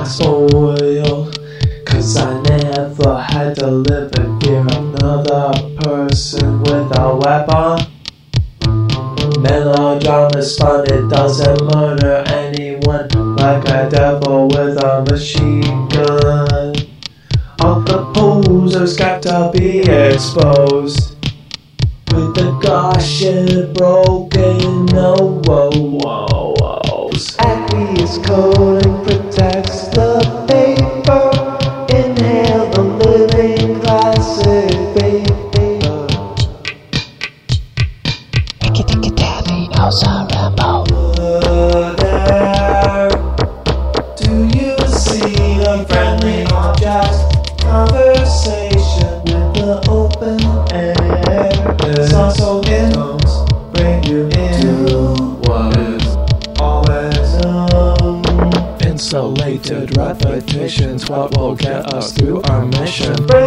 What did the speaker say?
spoiled, 'cause I never had to live and fear another person with a weapon. Melodrama spun, it doesn't murder anyone like a devil with a machine gun. All the posers got to be exposed, with the caution broken, no woes. Aqueous coating protects the paper. Inhale the living classic vapor. Rickety-tickety-taffy, outside Rambo. Do you see a friendly object? Conversation with the open air. So hymns bring you into what is always known. Insulated repetitions, what will get us through our mission.